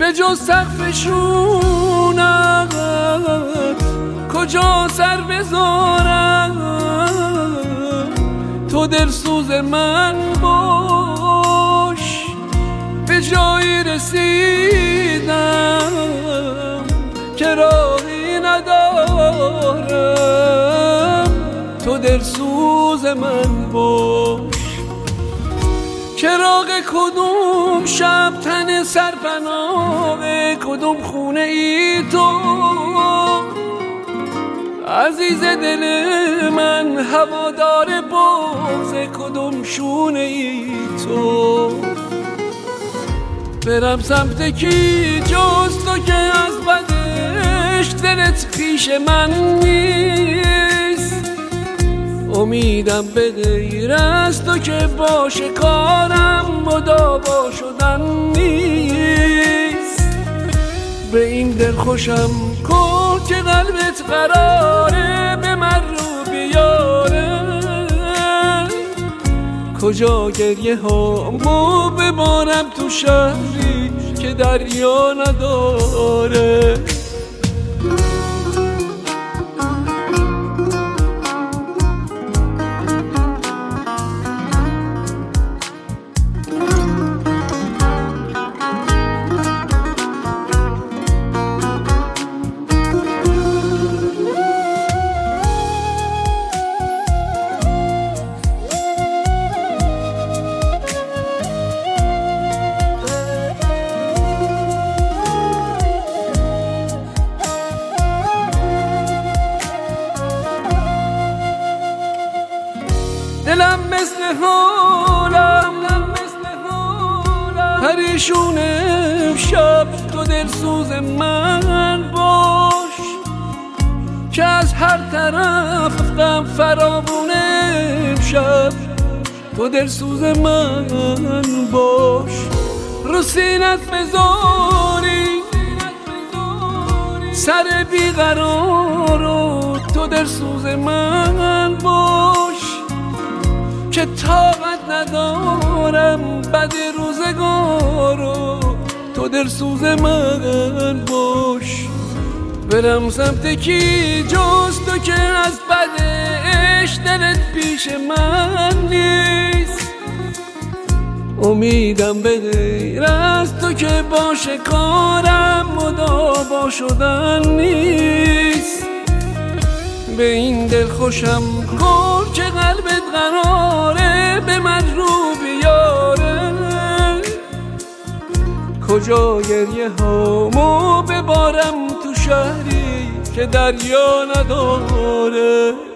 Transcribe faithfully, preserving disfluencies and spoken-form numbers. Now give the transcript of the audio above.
به جز سقفشونم کجا سر بذارم؟ تو دلسوز من باش، به جایی رسیدم که راهی ندارم. تو دلسوز من باش. چراغ کدوم شب تن سرپناه کدوم خونه ای تو؟ عزیز دل من هوادار بغض کدوم شونه ای تو؟ برم سمت کی جز تو که از بدش دلت پیش من نیست؟ امیدم به غیر از تو که باشه کارم مداوا شدن نیست. به این دل خوشم کن که قلبت قراره به من رو بیاره. کجا گریه هامو ببارم تو شهری که دریا نداره. دلم مثل حالم پریشون امشب. تو دلسوز من باش که از هر طرف غم فراوون امشب. تو دلسوز من باش. رو سینت بذاری سر بیقرارو. تو دلسوز من باش که طاقت ندارم بد روزگارو. تو دلسوز من باش. برم سمت کی جز تو که از بدش دلت پیش من نیست؟ امیدم به غیر از تو که باشه کارم مداوا شدن نیست. به این دل خوشم کن که قلبت قراره به من رو بیاره. کجا گریه هامو ببارم تو شهری که دریا نداره.